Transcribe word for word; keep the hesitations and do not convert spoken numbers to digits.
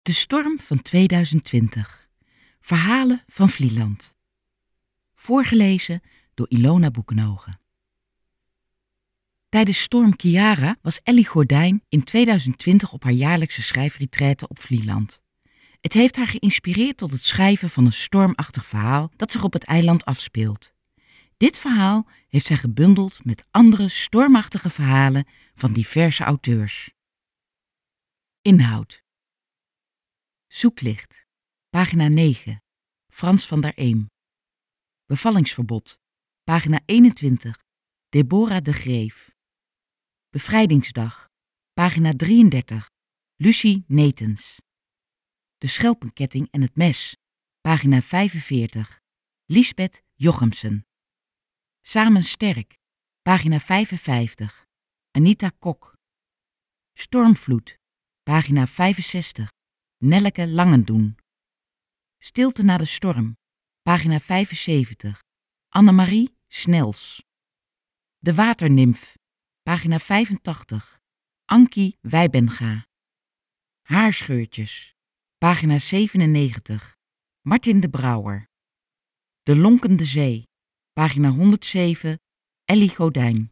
De storm van tweeduizend twintig. Verhalen van Vlieland. Voorgelezen door Ilona Boekenhoven. Tijdens storm Kiara was Ellie Gordijn in tweeduizend twintig op haar jaarlijkse schrijfretraite op Vlieland. Het heeft haar geïnspireerd tot het schrijven van een stormachtig verhaal dat zich op het eiland afspeelt. Dit verhaal heeft zij gebundeld met andere stormachtige verhalen van diverse auteurs. Inhoud: Zoeklicht, pagina negen, Frans van der Eem. Bevallingsverbod, pagina eenentwintig, Deborah de Greef. Bevrijdingsdag, pagina drieëndertig, Lucie Netens. De schelpenketting en het mes, pagina vijfenveertig, Liesbeth Jochemsen. Samen sterk, pagina vijfenvijftig, Anita Kok. Stormvloed, pagina vijfenzestig, Nelleke Langendoen. Stilte na de storm, pagina vijfenzeventig, Annemarie Snels. De waternimf, pagina vijfentachtig, Ankie Wijbenga. Haarscheurtjes, pagina zevenennegentig, Martin de Brouwer. De lonkende zee, pagina honderdzeven, Ellie Godijn.